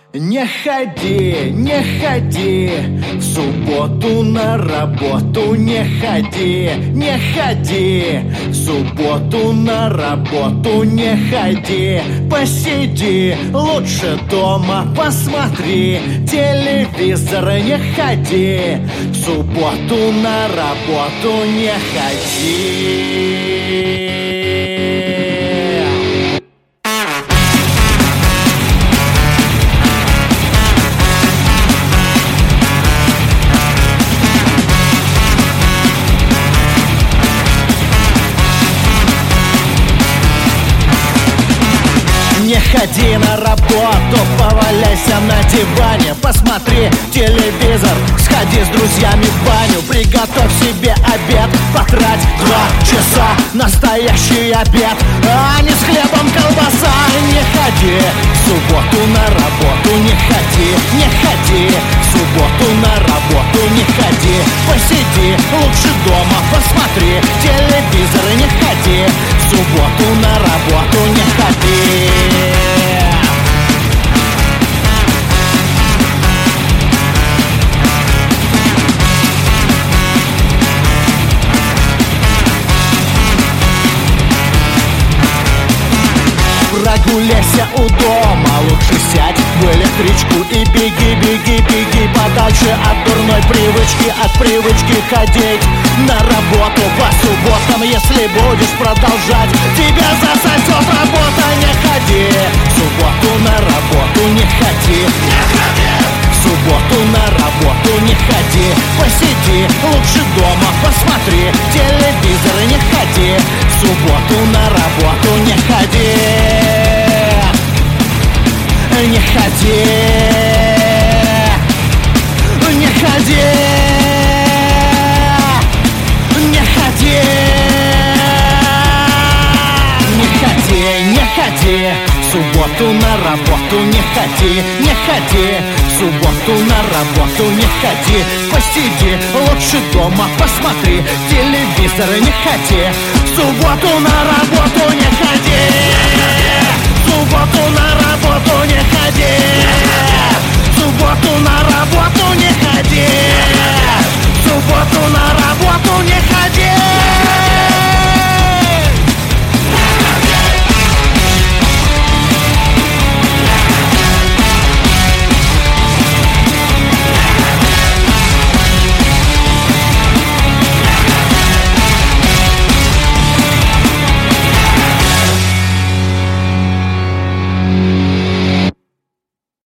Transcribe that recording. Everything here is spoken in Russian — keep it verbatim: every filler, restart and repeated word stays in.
Не ходи, не ходи в субботу на работу, не ходи, не ходи в субботу на работу, не ходи. Посиди лучше дома, посмотри телевизор, не ходи в субботу на работу, не ходи. Не ходи на работу, поваляйся на диване, посмотри телевизор, сходи с друзьями в баню, приготовь себе обед, потрать два часа, настоящий обед, а не с хлебом колбаса. Не ходи в субботу на работу, не ходи, не ходи в субботу на работу, не ходи. Посиди лучше дома, посмотри телевизор, не ходи в субботу на работу, не ходи. Прогуляйся у дома, лучше сядь в электричку и беги, беги, беги подальше от дурной привычки, от привычки ходить на работу по субботам. Если будешь продолжать, тебя засосет работа. Не ходи в субботу на работу, не ходи, не ходи в субботу на работу, не ходи. Посиди лучше дома, посмотри телевизор, не ходи в субботу на работу, не ходи. Не ходи, не ходи, не ходи, не ходи, не ходи в субботу на работу, не ходи, не ходи в субботу на работу, не ходи. Посиди лучше дома, посмотри телевизор, не ходи в субботу на работу, не ходи в субботу на работу.